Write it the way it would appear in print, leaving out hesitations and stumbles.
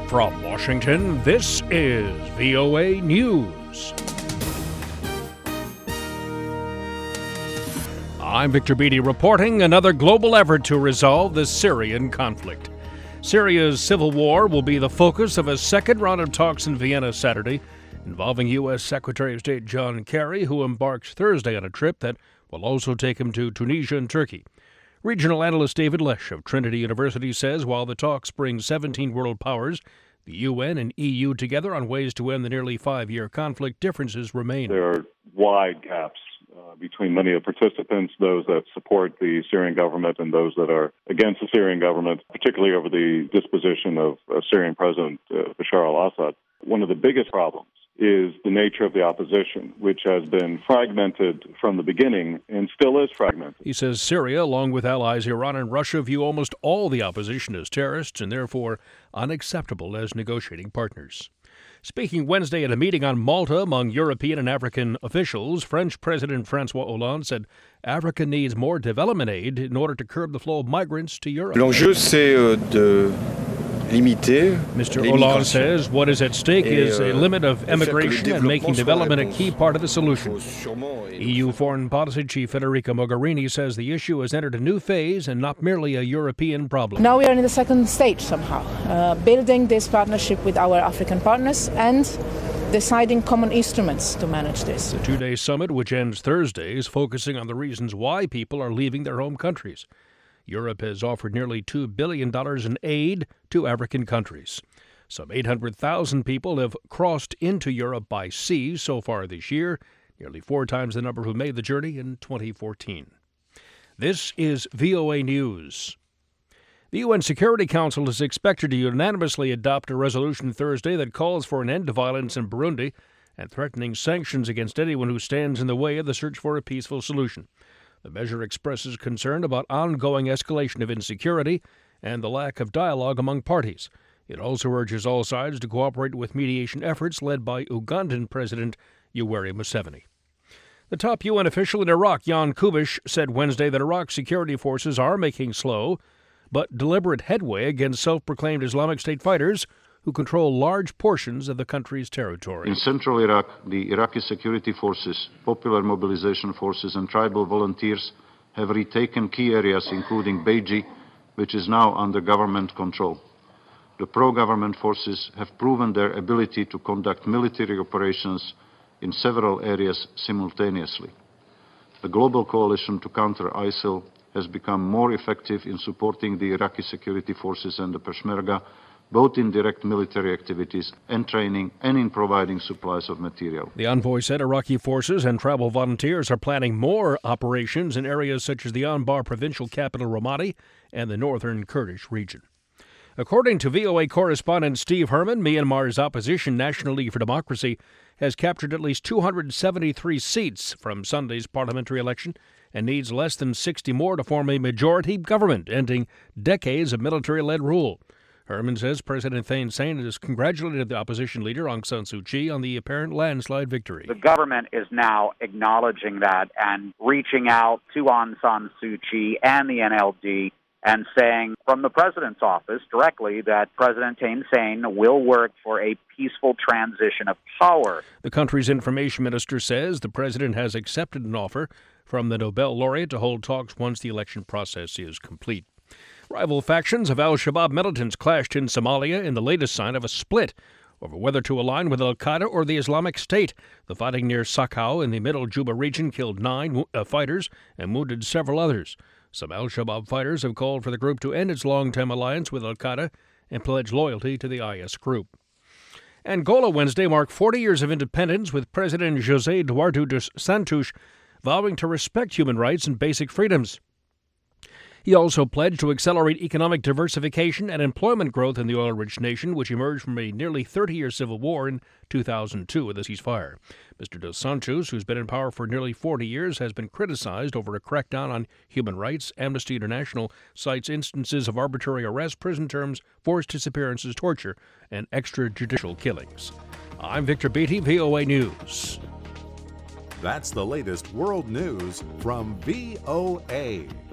From Washington, this is VOA News. I'm Victor Beatty reporting another global effort to resolve the Syrian conflict. Syria's civil war will be the focus of a second round of talks in Vienna Saturday, involving U.S. Secretary of State John Kerry, who embarks Thursday on a trip that will also take him to Tunisia and Turkey. Regional analyst David Lesh of Trinity University says while the talks bring 17 world powers, the UN and EU together on ways to end the nearly 5-year conflict, differences remain. There are wide gaps between many of the participants, those that support the Syrian government and those that are against the Syrian government, particularly over the disposition of Syrian President Bashar al-Assad. One of the biggest problems is the nature of the opposition, which has been fragmented from the beginning and still is fragmented. He says Syria, along with allies Iran and Russia, view almost all the opposition as terrorists and therefore unacceptable as negotiating partners. Speaking Wednesday at a meeting on Malta among European and African officials, French President François Hollande said Africa needs more development aid in order to curb the flow of migrants to Europe. L'enjeu, c'est de limiter. Mr. Hollande says what is at stake is a limit of emigration and making development a key part of the solution. EU Foreign Policy Chief Federica Mogherini says the issue has entered a new phase and not merely a European problem. Now we are in the second stage somehow, building this partnership with our African partners and deciding common instruments to manage this. The 2-day summit, which ends Thursday, is focusing on the reasons why people are leaving their home countries. Europe has offered nearly $2 billion in aid to African countries. Some 800,000 people have crossed into Europe by sea so far this year, nearly 4 times the number who made the journey in 2014. This is VOA News. The UN Security Council is expected to unanimously adopt a resolution Thursday that calls for an end to violence in Burundi and threatening sanctions against anyone who stands in the way of the search for a peaceful solution. The measure expresses concern about ongoing escalation of insecurity and the lack of dialogue among parties. It also urges all sides to cooperate with mediation efforts led by Ugandan President Yoweri Museveni. The top UN official in Iraq, Jan Kubish, said Wednesday that Iraq's security forces are making slow but deliberate headway against self-proclaimed Islamic State fighters who control large portions of the country's territory. In central Iraq, the Iraqi security forces, popular mobilization forces and tribal volunteers have retaken key areas including Beiji, which is now under government control. The pro-government forces have proven their ability to conduct military operations in several areas simultaneously. The global coalition to counter ISIL has become more effective in supporting the Iraqi security forces and the Peshmerga, both in direct military activities and training and in providing supplies of material. The envoy said Iraqi forces and tribal volunteers are planning more operations in areas such as the Anbar provincial capital Ramadi and the northern Kurdish region. According to VOA correspondent Steve Herman, Myanmar's opposition National League for Democracy has captured at least 273 seats from Sunday's parliamentary election and needs less than 60 more to form a majority government, ending decades of military-led rule. Herman says President Thein Sein has congratulated the opposition leader Aung San Suu Kyi on the apparent landslide victory. The government is now acknowledging that and reaching out to Aung San Suu Kyi and the NLD and saying from the president's office directly that President Thein Sein will work for a peaceful transition of power. The country's information minister says the president has accepted an offer from the Nobel laureate to hold talks once the election process is complete. Rival factions of al-Shabaab militants clashed in Somalia in the latest sign of a split over whether to align with al-Qaeda or the Islamic State. The fighting near Sakau in the middle Juba region killed 9 fighters and wounded several others. Some al-Shabaab fighters have called for the group to end its long-term alliance with al-Qaeda and pledge loyalty to the IS group. Angola Wednesday marked 40 years of independence, with President José Eduardo dos Santos vowing to respect human rights and basic freedoms. He also pledged to accelerate economic diversification and employment growth in the oil-rich nation, which emerged from a nearly 30-year civil war in 2002 with a ceasefire. Mr. Dos Santos, who's been in power for nearly 40 years, has been criticized over a crackdown on human rights. Amnesty International cites instances of arbitrary arrest, prison terms, forced disappearances, torture, and extrajudicial killings. I'm Victor Beatty, VOA News. That's the latest world news from VOA.